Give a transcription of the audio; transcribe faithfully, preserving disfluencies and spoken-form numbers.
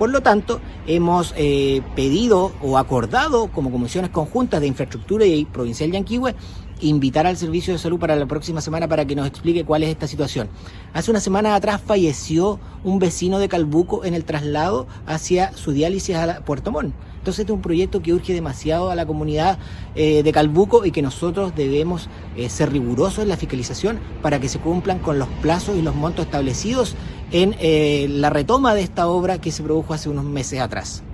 Por lo tanto, hemos eh, pedido o acordado como comisiones conjuntas de infraestructura y provincial Yanquihue invitar al servicio de salud para la próxima semana para que nos explique cuál es esta situación. Hace una semana atrás falleció un vecino de Calbuco en el traslado hacia su diálisis a Puerto Montt. Entonces este es un proyecto que urge demasiado a la comunidad eh, de Calbuco y que nosotros debemos eh, ser rigurosos en la fiscalización para que se cumplan con los plazos y los montos establecidos en eh, la retoma de esta obra que se produjo hace unos meses atrás.